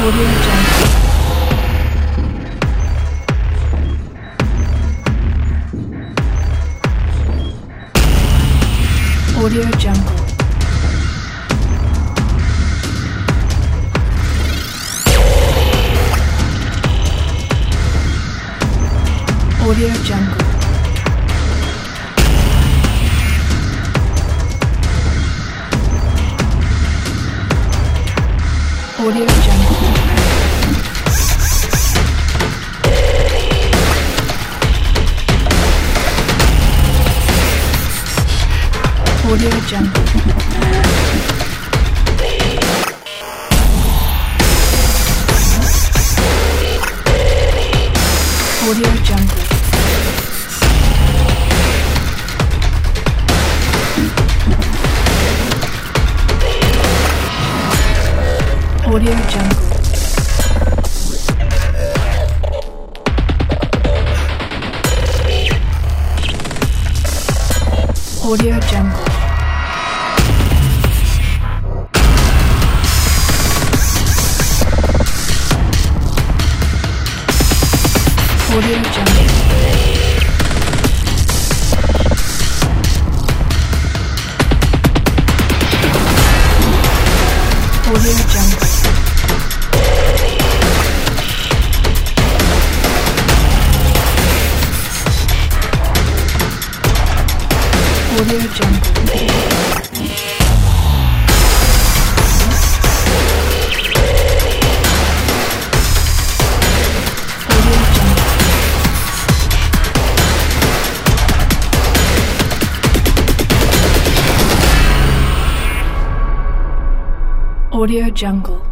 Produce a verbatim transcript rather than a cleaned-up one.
Audio Jungle. Audio Jungle. Audio Jungle. Audio Jungle. Audio Jungle. Audio Jungle. Audio Jungle. Audio Jungle. Audio Jungle. Audio Jungle. Audio Jungle. Audio Jungle.